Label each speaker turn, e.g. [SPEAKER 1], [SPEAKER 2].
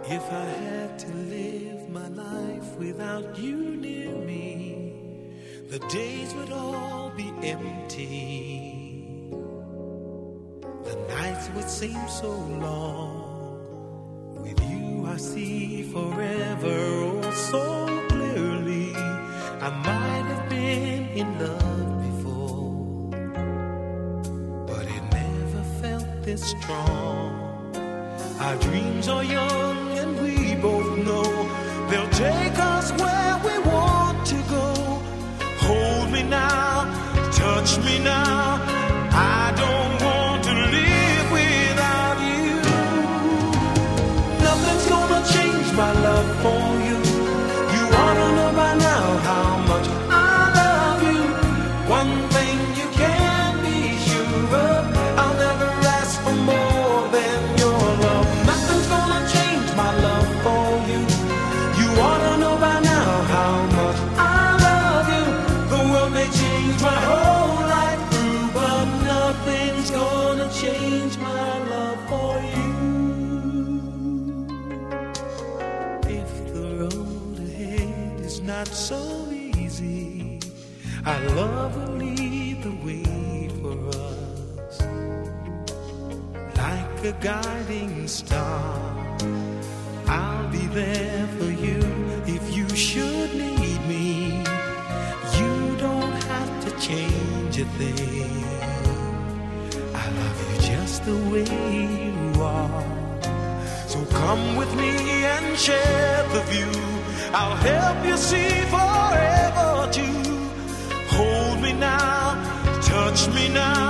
[SPEAKER 1] If I had to live my life without you near me, the days would all be empty. The nights would seem so long. With you I see forever oh so clearly. I might have been in love before, but it never felt this strong. Our dreams are young and we both know they'll take us where we want to go. Hold me now, touch me now. I don't want to live without you. Nothing's gonna change my love for you. You ought to know by now how much I love you. One thing you can be sure of, I'll never ask for more than your love. Nothing's gonna change my love for you. You ought to know by now how much I love you. The world may change my whole life through, but nothing's gonna change my love for you. If the road ahead is not so easy, our love will lead the way for us. Like a guiding star, I'll be there for you if you should need me. You don't have to change a thing. I love you just the way you are. So come with me and share the view. I'll help you see forever too. Hold me now, touch me now.